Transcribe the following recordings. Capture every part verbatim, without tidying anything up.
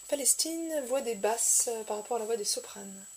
Palestine, voix des basses euh, par rapport à la voix des sopranes.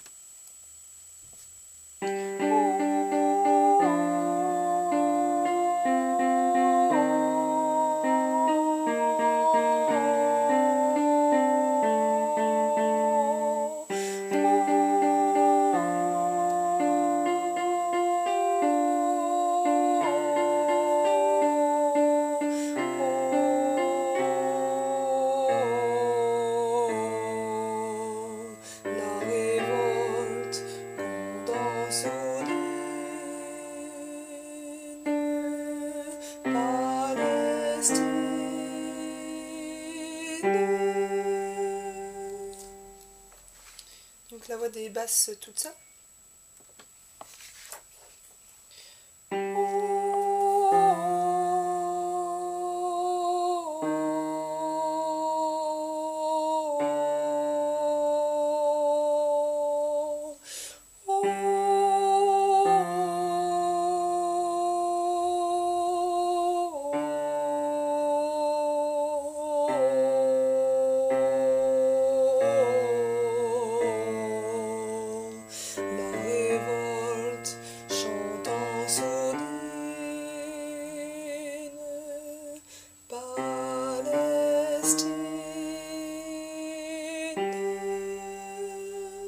Donc la voix des basses toute seule.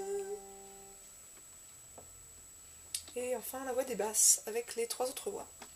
Et enfin la voix des basses avec les trois autres voix.